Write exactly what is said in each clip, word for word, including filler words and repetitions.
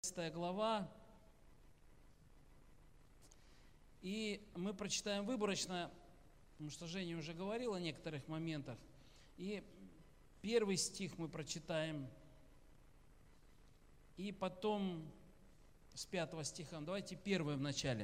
одиннадцатая глава, и мы прочитаем выборочно, потому что Женя уже говорил о некоторых моментах, и первый стих мы прочитаем, и потом с пятого стиха, давайте первый в начале.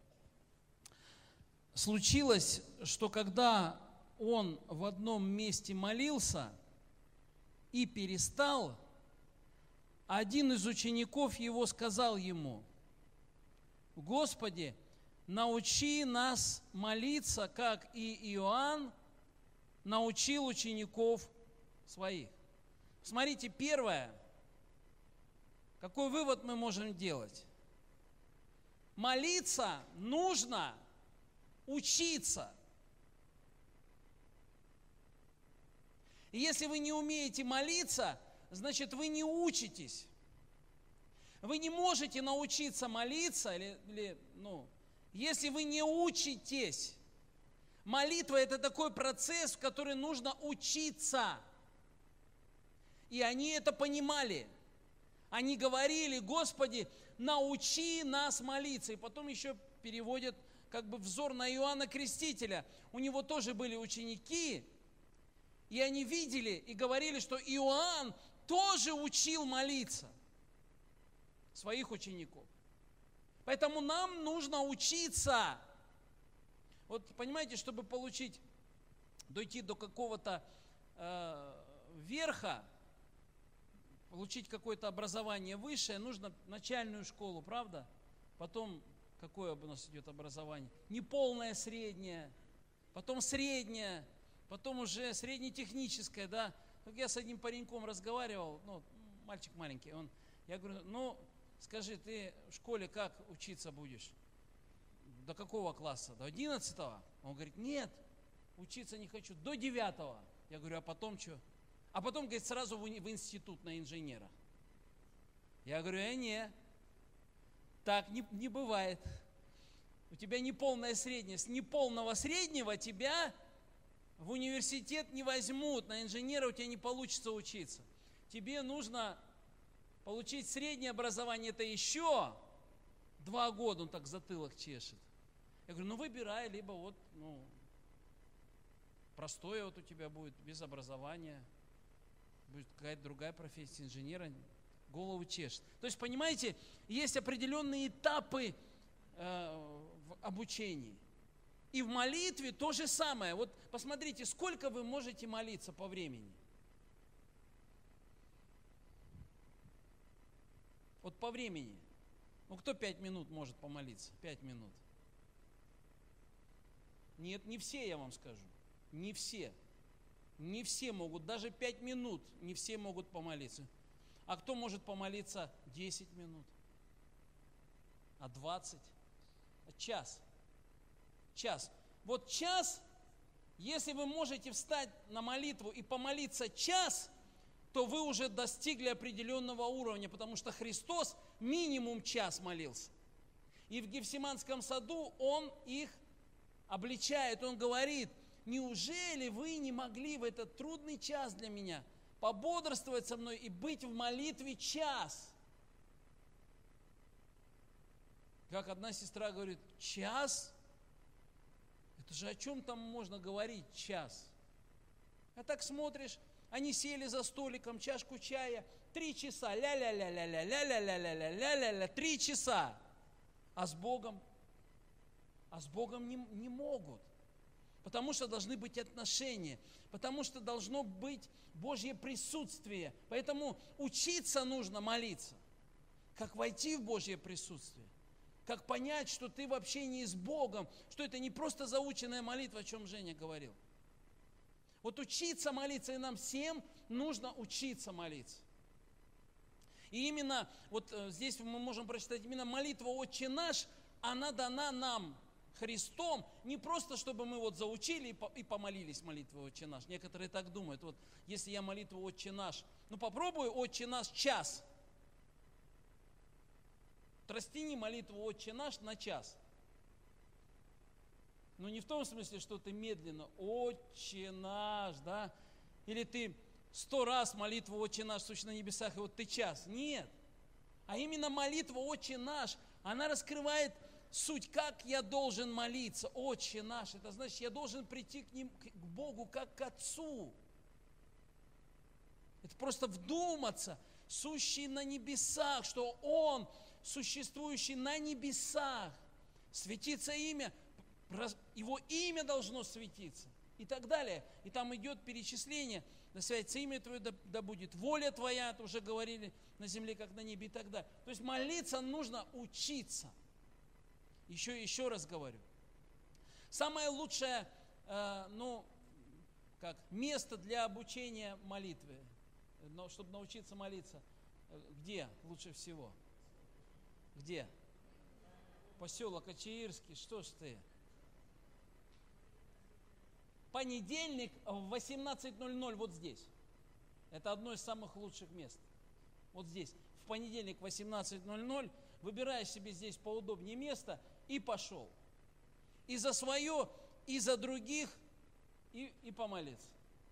Случилось, что когда он в одном месте молился и перестал, один из учеников его сказал ему: «Господи, научи нас молиться, как и Иоанн научил учеников своих». Смотрите, первое, какой вывод мы можем делать? Молиться нужно учиться. И если вы не умеете молиться, значит, вы не учитесь. Вы не можете научиться молиться, или, или, ну, если вы не учитесь. Молитва – это такой процесс, в который нужно учиться. И они это понимали. Они говорили: «Господи, научи нас молиться». И потом еще переводят как бы взор на Иоанна Крестителя. У него тоже были ученики, и они видели и говорили, что Иоанн тоже учил молиться своих учеников. Поэтому нам нужно учиться. Вот понимаете, чтобы получить, дойти до какого-то э, верха, получить какое-то образование высшее, нужно начальную школу, правда? Потом какое у нас идет образование? Неполное среднее, потом среднее, потом уже среднетехническое, да? Как я с одним пареньком разговаривал, ну, мальчик маленький, он, я говорю: ну, скажи, ты в школе как учиться будешь? До какого класса? До одиннадцатого? Он говорит: нет, учиться не хочу, до девятого. Я говорю: а потом что? А потом, говорит, сразу в институт на инженера. Я говорю: э, не, так не, не бывает. У тебя неполное среднее, с неполного среднего тебя в университет не возьмут, на инженера у тебя не получится учиться. Тебе нужно получить среднее образование, это еще два года, он так затылок чешет. Я говорю: ну выбирай, либо вот, ну, простое вот у тебя будет, без образования, будет какая-то другая профессия, инженера, голову чешет. То есть, понимаете, есть определенные этапы э, в обучении. И в молитве то же самое. Вот посмотрите, сколько вы можете молиться по времени. Вот по времени. Ну, кто пять минут может помолиться? Пять минут. Нет, не все, я вам скажу. Не все. Не все могут. Даже пять минут не все могут помолиться. А кто может помолиться десять минут? А двадцать? А час? Час. Вот час, если вы можете встать на молитву и помолиться час, то вы уже достигли определенного уровня, потому что Христос минимум час молился. И в Гефсиманском саду Он их обличает, Он говорит: неужели вы не могли в этот трудный час для меня пободрствовать со мной и быть в молитве час? Как одна сестра говорит: час? Это же о чем там можно говорить час? А так смотришь, они сели за столиком, чашку чая, три часа, ля-ля-ля-ля-ля-ля-ля-ля-ля-ля-ля-ля-ля, три часа. А с Богом? А с Богом не, не могут. Потому что должны быть отношения, потому что должно быть Божье присутствие. Поэтому учиться нужно молиться. Как войти в Божье присутствие. Как понять, что ты в общении с Богом, что это не просто заученная молитва, о чем Женя говорил. Вот учиться молиться, и нам всем нужно учиться молиться. И именно, вот здесь мы можем прочитать, именно молитва «Отче наш», она дана нам Христом, не просто, чтобы мы вот заучили и помолились молитвой «Отче наш». Некоторые так думают: вот если я молитву «Отче наш», ну попробую «Отче наш» час. Растяни молитву «Отче наш» на час. Но не в том смысле, что ты медленно «Отче наш», да? Или ты сто раз молитву «Отче наш, сущий на небесах», и вот ты час. Нет. А именно молитва «Отче наш», она раскрывает суть, как я должен молиться. «Отче наш», это значит, я должен прийти к ним, к Богу, как к Отцу. Это просто вдуматься, сущий на небесах, что Он, существующий на небесах, светится имя, Его имя должно светиться и так далее. И там идет перечисление, да святится имя Твое, да, да будет воля Твоя, это уже говорили, на земле, как на небе и так далее. То есть молиться нужно учиться. Еще, еще раз говорю. Самое лучшее, э, ну, как место для обучения молитвы, но, чтобы научиться молиться, где лучше всего? Где? Поселок Ачаирский, что ж ты? Понедельник в восемнадцать ноль ноль вот здесь. Это одно из самых лучших мест. Вот здесь. В понедельник в восемнадцать ноль ноль выбираешь себе здесь поудобнее место и пошел. И за свое, и за других, и, и помолиться.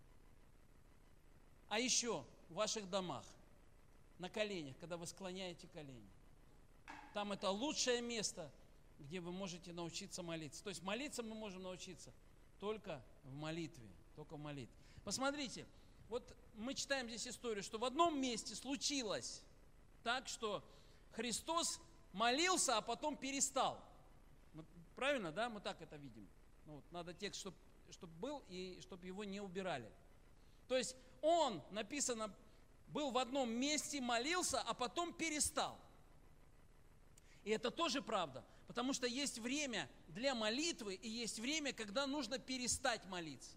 А еще в ваших домах, на коленях, когда вы склоняете колени. Там это лучшее место, где вы можете научиться молиться. То есть молиться мы можем научиться только в молитве, только в молитве. Посмотрите, вот мы читаем здесь историю, что в одном месте случилось так, что Христос молился, а потом перестал. Правильно, да? Мы так это видим. Ну, вот, надо текст, чтобы чтоб был, и чтобы его не убирали. То есть Он, написано, был в одном месте, молился, а потом перестал. И это тоже правда, потому что есть время для молитвы, и есть время, когда нужно перестать молиться.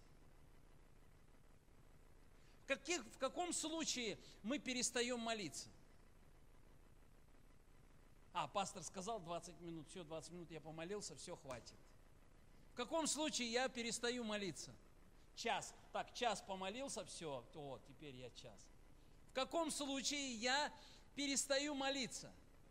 В, каких, в каком случае мы перестаем молиться? А, пастор сказал двадцать минут, все, двадцать минут я помолился, все, хватит. В каком случае я перестаю молиться? Час. Так, час помолился, все, то теперь я час. В каком случае я перестаю молиться?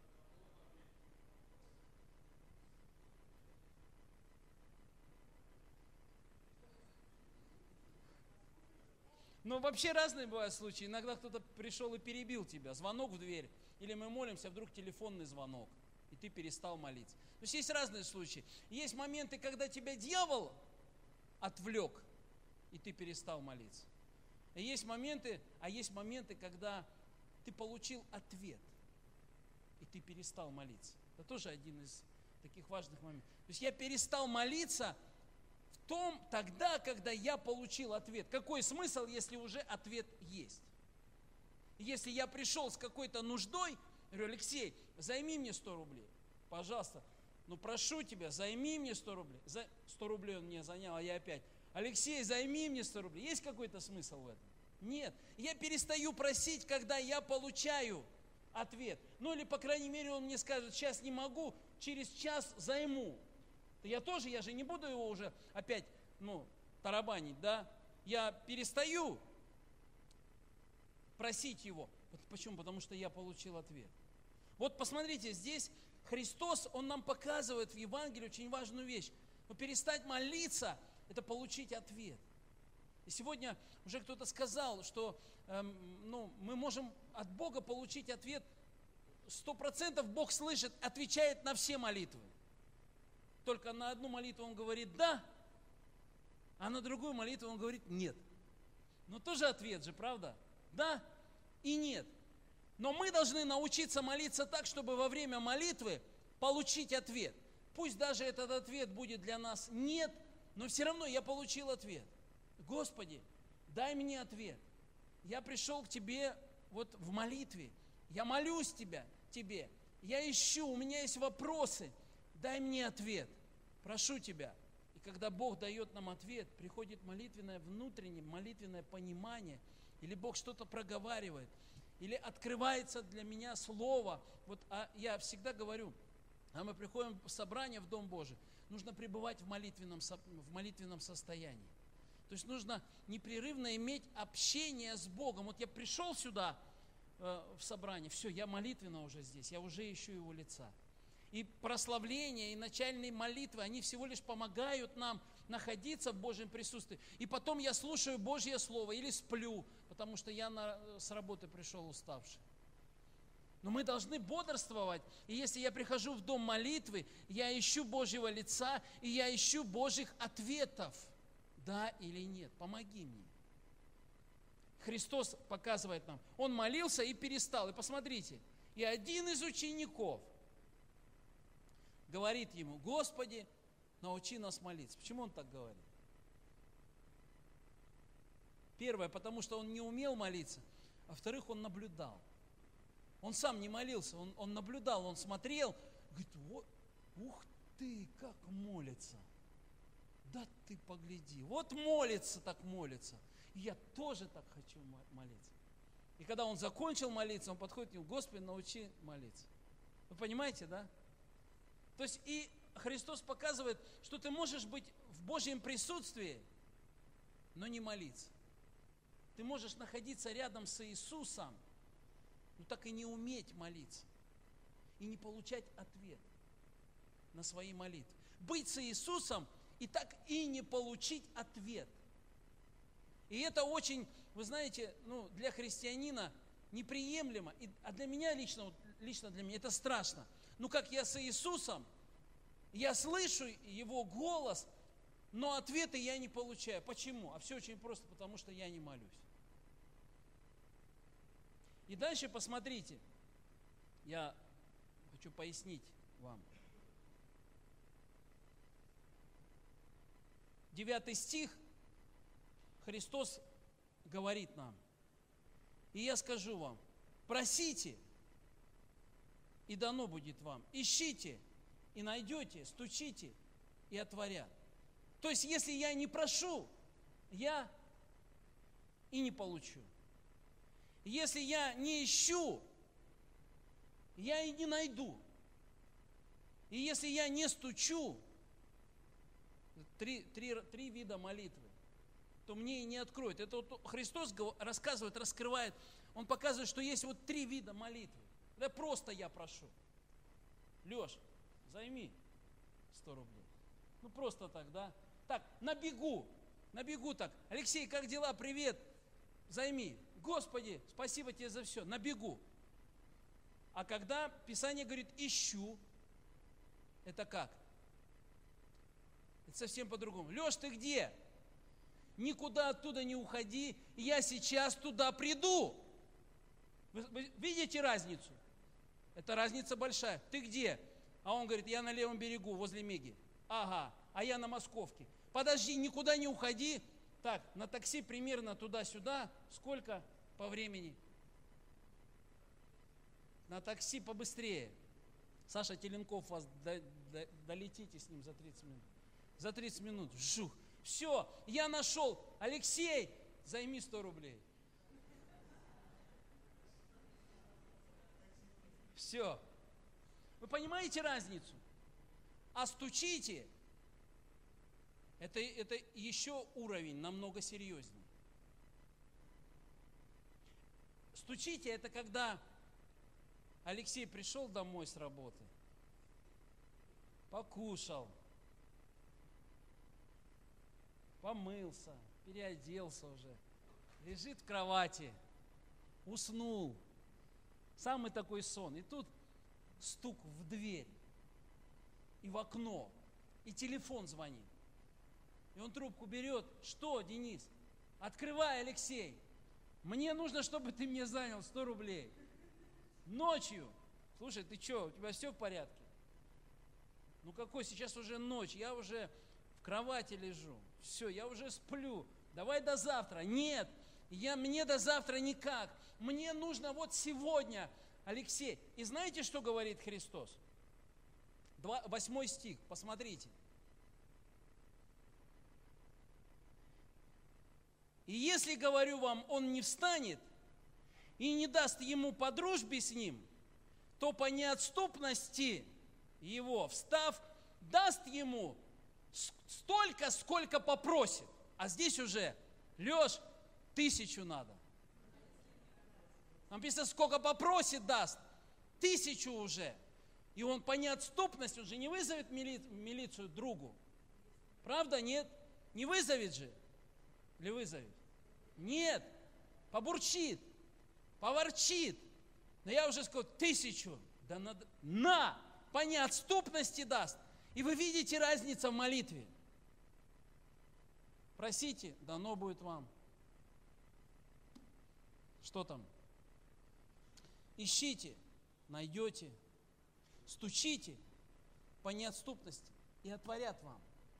Ну, вообще разные бывают случаи. Иногда кто-то пришел и перебил тебя. Звонок в дверь. Или мы молимся, вдруг телефонный звонок. И ты перестал молиться. То есть есть разные случаи. Есть моменты, когда тебя дьявол отвлек, и ты перестал молиться. И есть моменты, а есть моменты, когда ты получил ответ, и ты перестал молиться. Это тоже один из таких важных моментов. То есть я перестал молиться в том, тогда, когда я получил ответ. Какой смысл, если уже ответ есть? Если я пришел с какой-то нуждой, говорю: Алексей, займи мне сто рублей, пожалуйста. Ну, прошу тебя, займи мне сто рублей. За сто рублей он мне занял, а я опять: Алексей, займи мне сто рублей. Есть какой-то смысл в этом? Нет. Я перестаю просить, когда я получаю ответ. Ну, или, по крайней мере, он мне скажет: сейчас не могу, через час займу. Я тоже, я же не буду его уже опять, ну, тарабанить, да? Я перестаю просить его. Почему? Потому что я получил ответ. Вот посмотрите, здесь Христос, Он нам показывает в Евангелии очень важную вещь. Но перестать молиться – это получить ответ. И сегодня уже кто-то сказал, что эм, ну, мы можем от Бога получить ответ. Сто процентов Бог слышит, отвечает на все молитвы. Только на одну молитву Он говорит «да», а на другую молитву Он говорит «нет». Но тоже ответ же, правда? Да и нет. Но мы должны научиться молиться так, чтобы во время молитвы получить ответ. Пусть даже этот ответ будет для нас «нет», но все равно я получил ответ. Господи, дай мне ответ. Я пришел к Тебе вот в молитве. Я молюсь тебя, Тебе. Я ищу, у меня есть вопросы. Дай мне ответ. Прошу Тебя. И когда Бог дает нам ответ, приходит молитвенное внутреннее, молитвенное понимание, или Бог что-то проговаривает, или открывается для меня слово. Вот а я всегда говорю, а мы приходим в собрание в Дом Божий, нужно пребывать в молитвенном, в молитвенном состоянии. То есть нужно непрерывно иметь общение с Богом. Вот я пришел сюда э, в собрание, все, я молитвенно уже здесь, я уже ищу Его лица. И прославление, и начальные молитвы, они всего лишь помогают нам находиться в Божьем присутствии. И потом я слушаю Божье Слово или сплю, потому что я на, с работы пришел уставший. Но мы должны бодрствовать. И если я прихожу в дом молитвы, я ищу Божьего лица, и я ищу Божьих ответов. Да или нет? Помоги мне. Христос показывает нам. Он молился и перестал. И посмотрите, и один из учеников говорит ему: Господи, научи нас молиться. Почему он так говорит? Первое, потому что он не умел молиться. А во-вторых, он наблюдал. Он сам не молился, он, он наблюдал, он смотрел. Говорит: вот, ух ты, как молится. Да ты погляди, вот молится, так молится. И я тоже так хочу молиться. И когда он закончил молиться, он подходит к нему: Господи, научи молиться. Вы понимаете, да? То есть и Христос показывает, что ты можешь быть в Божьем присутствии, но не молиться. Ты можешь находиться рядом с Иисусом, но так и не уметь молиться. И не получать ответ на свои молитвы. Быть с Иисусом и так и не получить ответ. И это очень, вы знаете, ну, для христианина неприемлемо. И, а для меня лично, лично для меня это страшно. Ну как я с Иисусом, я слышу Его голос, но ответы я не получаю. Почему? А все очень просто, потому что я не молюсь. И дальше посмотрите, я хочу пояснить вам. Девятый стих, Христос говорит нам: и я скажу вам, просите, и дано будет вам, ищите, и найдете, стучите, и отворят. То есть, если я не прошу, я и не получу. Если я не ищу, я и не найду. И если я не стучу, три, три, три вида молитвы, то мне и не откроют. Это вот Христос рассказывает, раскрывает, Он показывает, что есть вот три вида молитвы. Да просто я прошу. Леш, займи сто рублей. Ну просто так, да? Так, на бегу, на бегу так. Алексей, как дела? Привет. Займи. Господи, спасибо тебе за все. На бегу. А когда Писание говорит ищу, это как? Это совсем по-другому. Леш, ты где? Никуда оттуда не уходи, я сейчас туда приду. Вы, вы видите разницу? Это разница большая. Ты где? А он говорит: я на левом берегу, возле Меги. Ага, а я на Московке. Подожди, никуда не уходи. Так, на такси примерно туда-сюда. Сколько по времени? На такси побыстрее. Саша Теленков, вас до, до, долетите с ним за тридцать минут. За тридцать минут. Жух. Все, я нашел. Алексей, займи сто рублей. Все. Вы понимаете разницу? А стучите, это, это еще уровень намного серьезнее. Стучите, это когда Алексей пришел домой с работы, покушал, помылся, переоделся уже, лежит в кровати, уснул. Самый такой сон. И тут стук в дверь, и в окно, и телефон звонит. И он трубку берет. Что, Денис? Открывай, Алексей. Мне нужно, чтобы ты мне занял сто рублей. Ночью. Слушай, ты что, у тебя все в порядке? Ну какой, сейчас уже ночь, я уже в кровати лежу. Все, я уже сплю. Давай до завтра. Нет, я, мне до завтра никак. Мне нужно вот сегодня, Алексей. И знаете, что говорит Христос? Два, восьмой стих, посмотрите. И если, говорю вам, он не встанет и не даст ему по дружбе с ним, то по неотступности его, встав, даст ему столько, сколько попросит. А здесь уже, Леш, тысячу надо. Написано, сколько попросит, даст. Тысячу уже. И он по неотступности уже не вызовет мили, милицию другу. Правда, нет? Не вызовет же. Или вызовет? Нет. Побурчит, поворчит. Но я уже сказал, тысячу. Да надо, на, по неотступности даст. И вы видите разницу в молитве. Просите, дано будет вам. Что там? Ищите, найдете. Стучите по неотступности и отворят вам.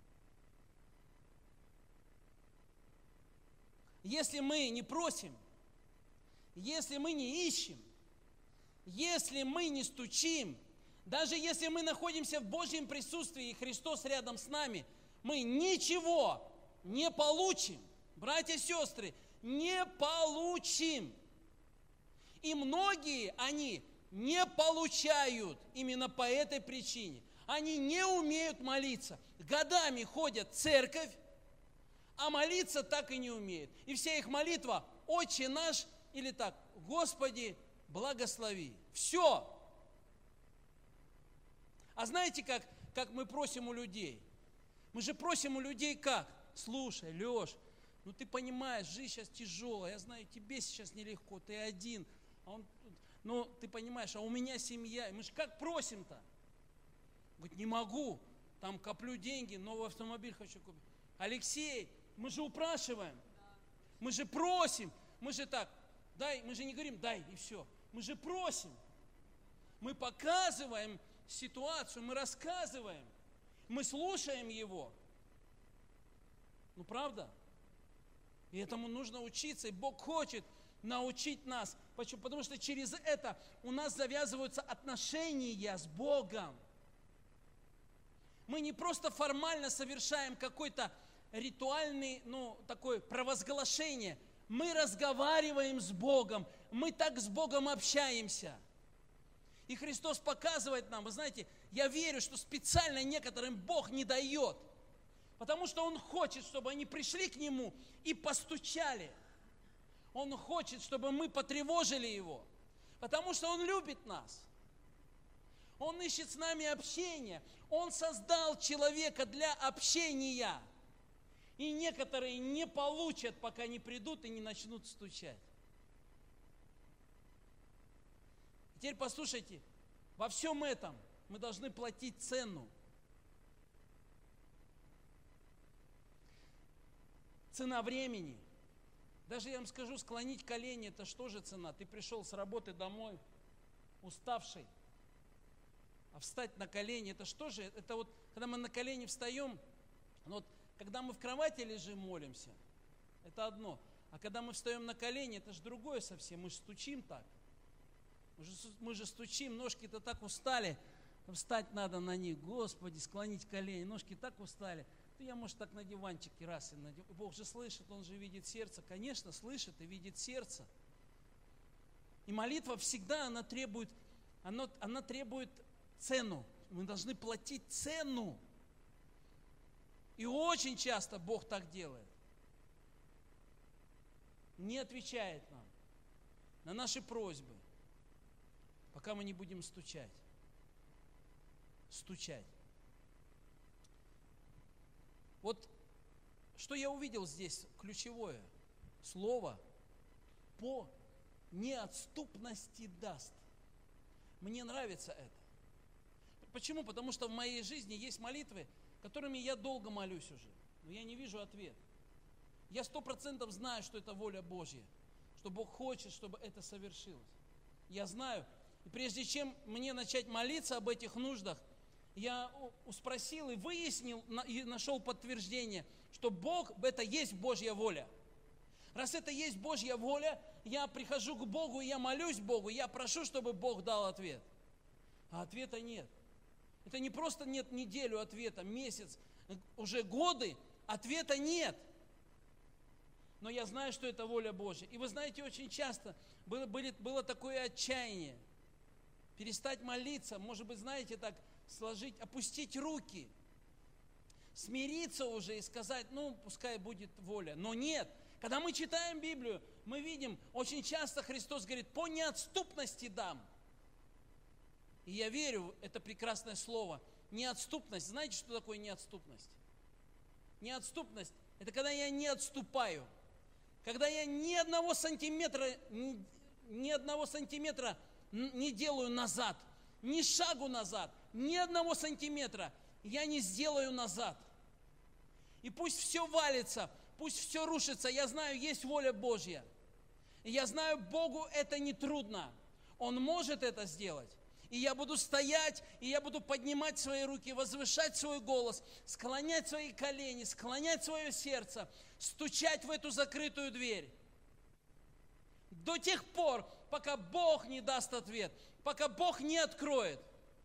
Если мы не просим, если мы не ищем, если мы не стучим, даже если мы находимся в Божьем присутствии и Христос рядом с нами, мы ничего не получим. Братья и сестры, не получим. И многие, они не получают именно по этой причине. Они не умеют молиться. Годами ходят в церковь, а молиться так и не умеют. И вся их молитва «Отче наш» или так «Господи, благослови». Все. А знаете, как, как мы просим у людей? Мы же просим у людей как? Слушай, Леш, ну ты понимаешь, жизнь сейчас тяжелая, я знаю, тебе сейчас нелегко, ты один. А он, ну ты понимаешь, а у меня семья. Мы же как просим-то? Говорит, не могу, там коплю деньги, новый автомобиль хочу купить. Алексей, мы же упрашиваем, мы же просим, мы же так, дай, мы же не говорим дай и все. Мы же просим, мы показываем ситуацию, мы рассказываем, мы слушаем его. Ну правда? И этому нужно учиться, и Бог хочет научить нас. Почему? Потому что через это у нас завязываются отношения с Богом. Мы не просто формально совершаем какой-то ритуальный, ну, такое провозглашение. Мы разговариваем с Богом, мы так с Богом общаемся. И Христос показывает нам, вы знаете, я верю, что специально некоторым Бог не дает, потому что Он хочет, чтобы они пришли к Нему и постучали. Он хочет, чтобы мы потревожили Его, потому что Он любит нас. Он ищет с нами общение. Он создал человека для общения. И некоторые не получат, пока не придут и не начнут стучать. Теперь послушайте, во всем этом мы должны платить цену. Цена времени. Даже я вам скажу, склонить колени, это что же цена? Ты пришел с работы домой, уставший. А встать на колени, это что же? Это вот, когда мы на колени встаем, ну вот, когда мы в кровати лежим, молимся, это одно. А когда мы встаем на колени, это же другое совсем. Мы же стучим так. Мы же, мы же стучим, ножки-то так устали. Встать надо на них, Господи, склонить колени. Ножки так устали. То я, может, так на диванчике раз и на див... Бог же слышит, Он же видит сердце. Конечно, слышит и видит сердце. И молитва всегда, она требует, она, она требует цену. Мы должны платить цену. И очень часто Бог так делает. Не отвечает нам на наши просьбы, пока мы не будем стучать. Стучать. Вот что я увидел здесь, ключевое слово «по неотступности даст». Мне нравится это. Почему? Потому что в моей жизни есть молитвы, которыми я долго молюсь уже, но я не вижу ответ. Я сто процентов знаю, что это воля Божья, что Бог хочет, чтобы это совершилось. Я знаю, и прежде чем мне начать молиться об этих нуждах, я спросил и выяснил, и нашел подтверждение, что Бог, это есть Божья воля. Раз это есть Божья воля, я прихожу к Богу, и я молюсь Богу, я прошу, чтобы Бог дал ответ. А ответа нет. Это не просто нет неделю ответа, месяц, уже годы, ответа нет. Но я знаю, что это воля Божья. И вы знаете, очень часто было, были, было такое отчаяние. Перестать молиться, может быть, знаете, так сложить, опустить руки, смириться уже и сказать, ну, пускай будет воля. Но нет. Когда мы читаем Библию, мы видим, очень часто Христос говорит, по неотступности дам. И я верю, это прекрасное слово. Неотступность. Знаете, что такое неотступность? Неотступность – это когда я не отступаю. Когда я ни одного сантиметра, ни, ни одного сантиметра не делаю назад. Ни шагу назад, ни одного сантиметра я не сделаю назад. И пусть все валится, пусть все рушится. Я знаю, есть воля Божья. И я знаю, Богу это не трудно. Он может это сделать. И я буду стоять, и я буду поднимать свои руки, возвышать свой голос, склонять свои колени, склонять свое сердце, стучать в эту закрытую дверь. До тех пор, пока Бог не даст ответ, пока Бог не откроет,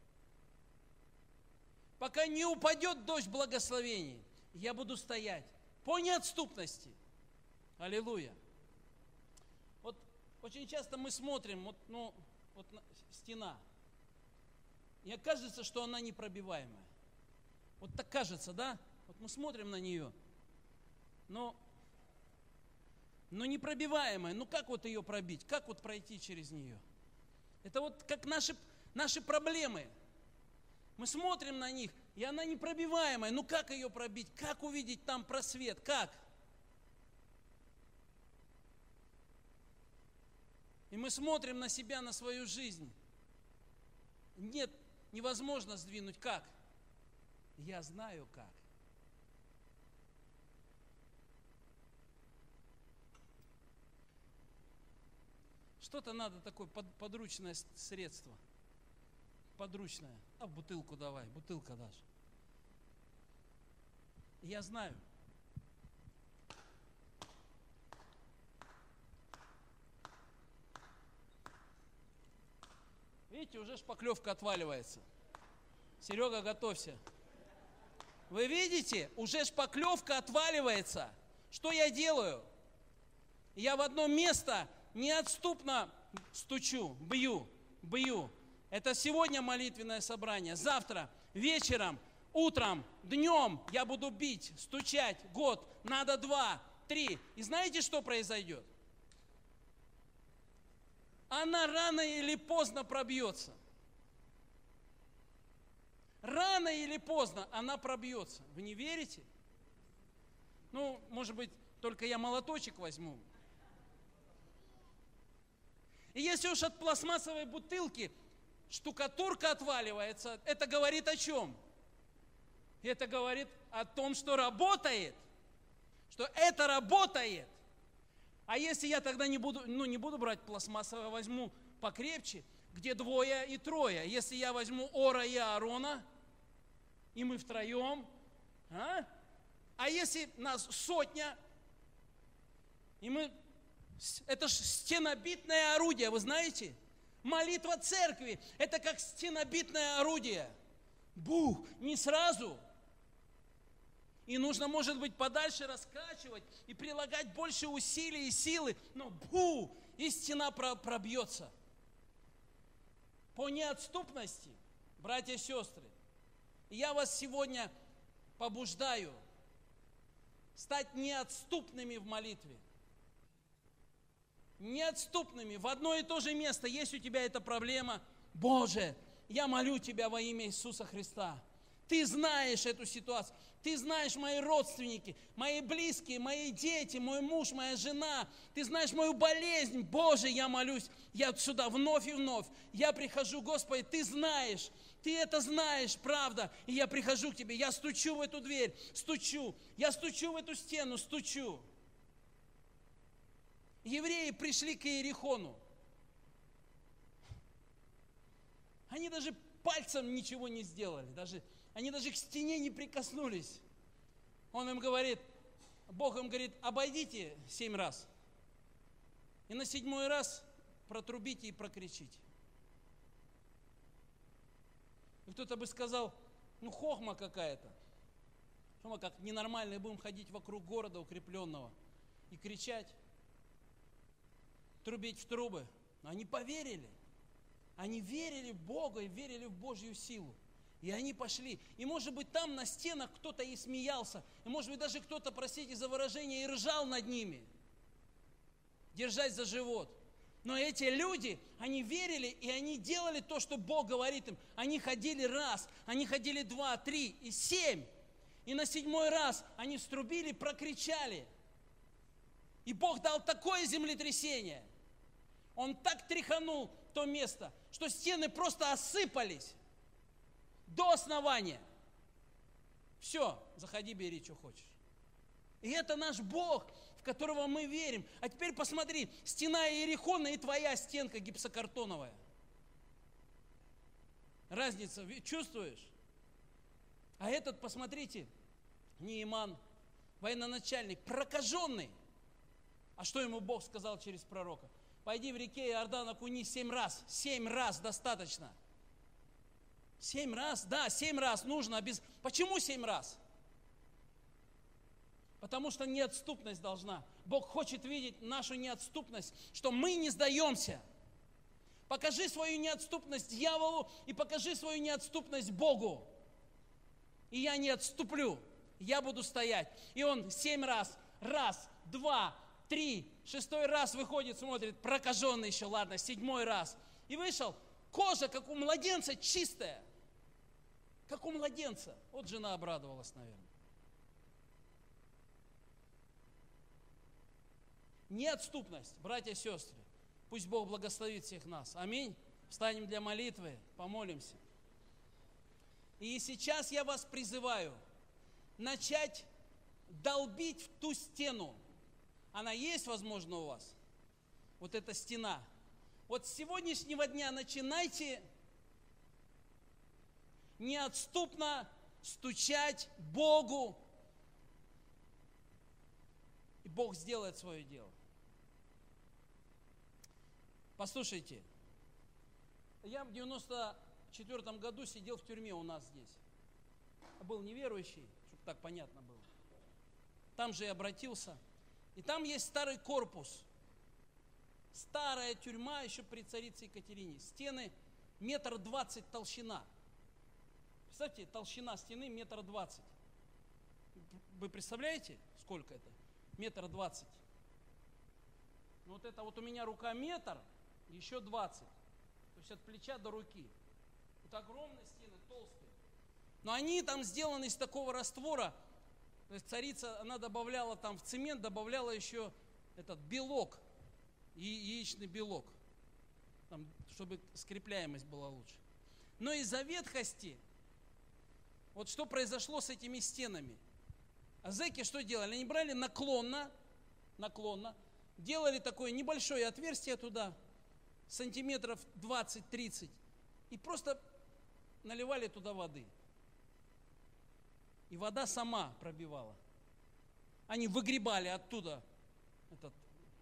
пока не упадет дождь благословений, я буду стоять по неотступности. Аллилуйя. Вот очень часто мы смотрим, вот, ну, вот стена. Мне кажется, что она непробиваемая. Вот так кажется, да? Вот мы смотрим на нее, но, но непробиваемая. Ну как вот ее пробить? Как вот пройти через нее? Это вот как наши, наши проблемы. Мы смотрим на них, и она непробиваемая. Ну как ее пробить? Как увидеть там просвет? Как? И мы смотрим на себя, на свою жизнь. Нет, невозможно сдвинуть. Как? Я знаю как. Что-то надо такое подручное средство. Подручное. А бутылку давай, бутылка даже. Я знаю. Видите, уже шпаклевка отваливается. Серега, готовься. Вы видите, уже шпаклевка отваливается. Что я делаю? Я в одно место неотступно стучу, бью, бью. Это сегодня молитвенное собрание. Завтра, вечером, утром, днем я буду бить, стучать. Год, надо два, три. И знаете, что произойдет? Она рано или поздно пробьется. Рано или поздно она пробьется. Вы не верите? Ну, может быть, только я молоточек возьму. И если уж от пластмассовой бутылки штукатурка отваливается, это говорит о чем? Это говорит о том, что работает. Что это работает. А если я тогда не буду, ну не буду брать пластмассовое, возьму покрепче, где двое и трое. Если я возьму Ора и Аарона, и мы втроем, а? А если нас сотня, и мы, это же стенобитное орудие, вы знаете? Молитва церкви, это как стенобитное орудие. Бух, не сразу. И нужно, может быть, подальше раскачивать и прилагать больше усилий и силы. Но бу, и стена пробьется. По неотступности, братья и сестры, я вас сегодня побуждаю стать неотступными в молитве. Неотступными. В одно и то же место. Есть у тебя эта проблема. Боже, я молю Тебя во имя Иисуса Христа. Ты знаешь эту ситуацию. Ты знаешь мои родственники, мои близкие, мои дети, мой муж, моя жена. Ты знаешь мою болезнь. Боже, я молюсь. Я сюда вновь и вновь. Я прихожу, Господи, Ты знаешь. Ты это знаешь, правда. И я прихожу к Тебе. Я стучу в эту дверь, стучу. Я стучу в эту стену, стучу. Евреи пришли к Иерихону. Они даже пальцем ничего не сделали. Даже, они даже к стене не прикоснулись. Он им говорит, Бог им говорит, обойдите семь раз. И на седьмой раз протрубите и прокричите. И кто-то бы сказал, ну хохма какая-то. Что мы как ненормальные будем ходить вокруг города укрепленного и кричать, трубить в трубы. Но они поверили. Они верили в Бога и верили в Божью силу. И они пошли. И может быть там на стенах кто-то и смеялся. И может быть даже кто-то, простите за выражение, и ржал над ними. Держась за живот. Но эти люди, они верили и они делали то, что Бог говорит им. Они ходили раз, они ходили два, три и семь. И на седьмой раз они струбили, прокричали. И Бог дал такое землетрясение. Он так тряханул то место, что стены просто осыпались до основания. Все, заходи, бери, что хочешь. И это наш Бог, в которого мы верим. А теперь посмотри, стена Иерихона и твоя стенка гипсокартоновая. Разница, чувствуешь? А этот, посмотрите, Нееман, военачальник, прокаженный. А что ему Бог сказал через пророка? Пойди в реке Иордан, окунись семь раз. Семь раз достаточно. Семь раз? Да, семь раз нужно. Без... Почему семь раз? Потому что неотступность должна. Бог хочет видеть нашу неотступность, что мы не сдаемся. Покажи свою неотступность дьяволу и покажи свою неотступность Богу. И я не отступлю, я буду стоять. И он семь раз, раз, два, три, шестой раз выходит, смотрит, прокаженный еще, ладно, седьмой раз. И вышел, кожа, как у младенца, чистая. Как у младенца. Вот жена обрадовалась, наверное. Неотступность, братья и сестры. Пусть Бог благословит всех нас. Аминь. Встанем для молитвы, помолимся. И сейчас я вас призываю начать долбить в ту стену. Она есть, возможно, у вас? Вот эта стена. Вот с сегодняшнего дня начинайте неотступно стучать Богу. И Бог сделает свое дело. Послушайте, я в девяносто четвёртом году сидел в тюрьме у нас здесь. Был неверующий, чтобы так понятно было. Там же и обратился. И там есть старый корпус. Старая тюрьма еще при царице Екатерине. Стены метр двадцать толщина. Представьте, толщина стены метр двадцать. Вы представляете, сколько это? Метр двадцать. Вот это вот у меня рука метр, еще двадцать. То есть от плеча до руки. Вот огромные стены, толстые. Но они там сделаны из такого раствора. То есть царица, она добавляла там в цемент, добавляла еще этот белок, яичный белок, там, чтобы скрепляемость была лучше. Но из-за ветхости, вот что произошло с этими стенами? А зэки что делали? Они брали наклонно, наклонно, делали такое небольшое отверстие туда, сантиметров двадцать-тридцать, и просто наливали туда воды. И вода сама пробивала. Они выгребали оттуда этот,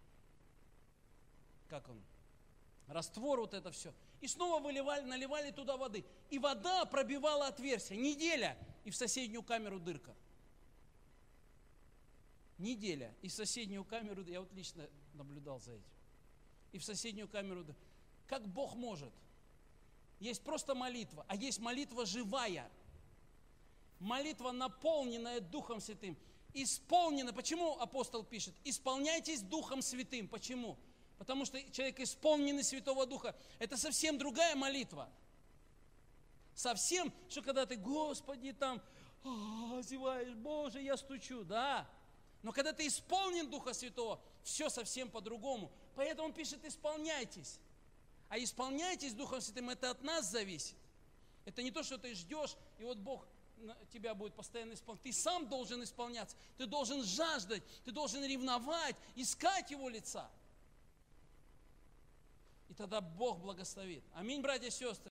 как он, раствор, вот это все. И снова выливали, наливали туда воды. И вода пробивала отверстие. Неделя, и в соседнюю камеру дырка. Неделя, и в соседнюю камеру, я вот лично наблюдал за этим. И в соседнюю камеру дырка. Как Бог может? Есть просто молитва, а есть молитва живая. Молитва, наполненная Духом Святым. Исполнена. Почему апостол пишет? Исполняйтесь Духом Святым. Почему? Потому что человек, исполненный Святого Духа, это совсем другая молитва. Совсем, что когда ты, Господи, там, а, зеваешь, Боже, я стучу, да. Но когда ты исполнен Духа Святого, все совсем по-другому. Поэтому он пишет, исполняйтесь. А исполняйтесь Духом Святым, это от нас зависит. Это не то, что ты ждешь, и вот Бог тебя будет постоянно исполнять. Ты сам должен исполняться. Ты должен жаждать, ты должен ревновать, искать Его лица. И тогда Бог благословит. Аминь, братья и сестры.